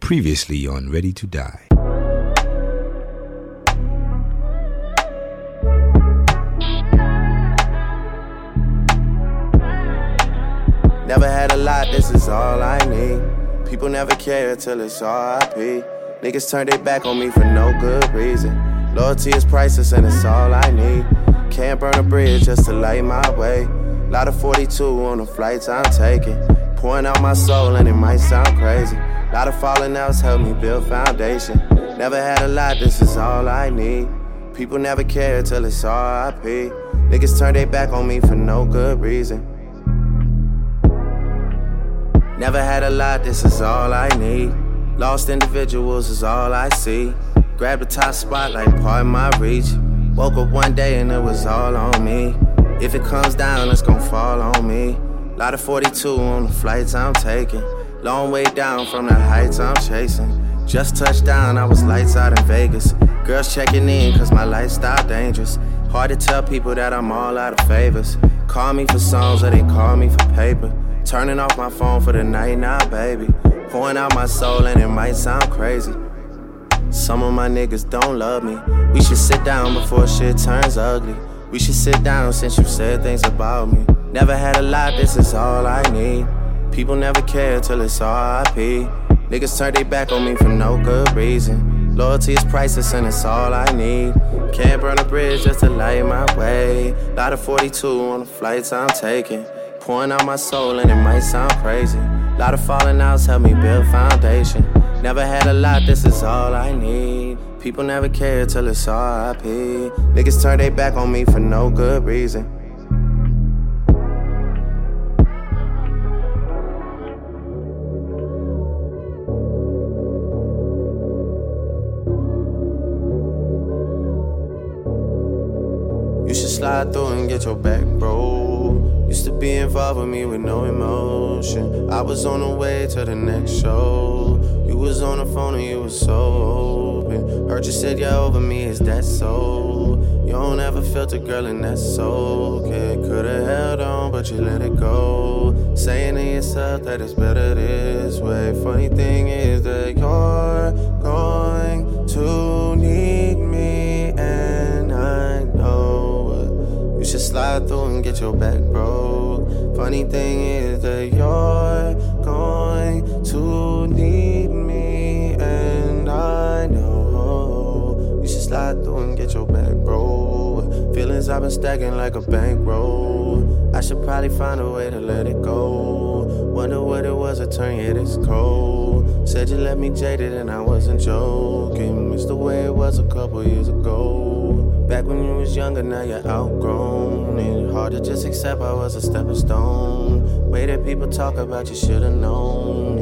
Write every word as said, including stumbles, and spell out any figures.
Previously on Ready to Die. Never had a lot, this is all I need. People never care till it's R I P. Niggas turn their back on me for no good reason. Loyalty is priceless and it's all I need. Can't burn a bridge just to light my way. Lot of forty-two on the flights I'm taking. Pouring out my soul and it might sound crazy. Lot of falling outs helped me build foundation. Never had a lot, this is all I need. People never care till it's R I P. Niggas turn their back on me for no good reason. Never had a lot, this is all I need. Lost individuals is all I see. Grab the top spot like part of my reach. Woke up one day and it was all on me. If it comes down, it's gon' fall on me. Lot of forty-two on the flights I'm taking. Long way down from the heights I'm chasing. Just touched down, I was lights out in Vegas. Girls checking in cause my lifestyle dangerous. Hard to tell people that I'm all out of favors. Call me for songs or they call me for paper. Turning off my phone for the night now, baby. Pouring out my soul and it might sound crazy. Some of my niggas don't love me. We should sit down before shit turns ugly. We should sit down since you said things about me. Never had a lot, this is all I need. People never care till it's R I P. Niggas turn their back on me for no good reason. Loyalty is priceless and it's all I need. Can't burn a bridge just to light my way. Lot of forty-two on the flights I'm taking. Pouring out my soul and it might sound crazy. Lot of falling outs help me build foundation. Never had a lot, this is all I need. People never care till it's R I P. Niggas turn their back on me for no good reason. You should slide through and get your back, bro. Used to be involved with me with no emotion. I was on the way to the next show. You was on the phone and you was so open. Heard you said you're over me, is that so? You don't ever filter, girl, and that's so okay. Could've held on, but you let it go. Saying to yourself that it's better this way. Funny thing is that you're going to need me, and I know it. You should slide through and get your back broke. Funny thing is that you're going to need me, and I know. You should slide through and get your back broke. Feelings I've been stacking like a bankroll. I should probably find a way to let it go. Wonder what it was that turned you this cold. Said you left me jaded and I wasn't joking. It's the way it was a couple years ago. Back when you was younger, now you're outgrown. And hard to just accept I was a stepping stone. Way that people talk about you should've known.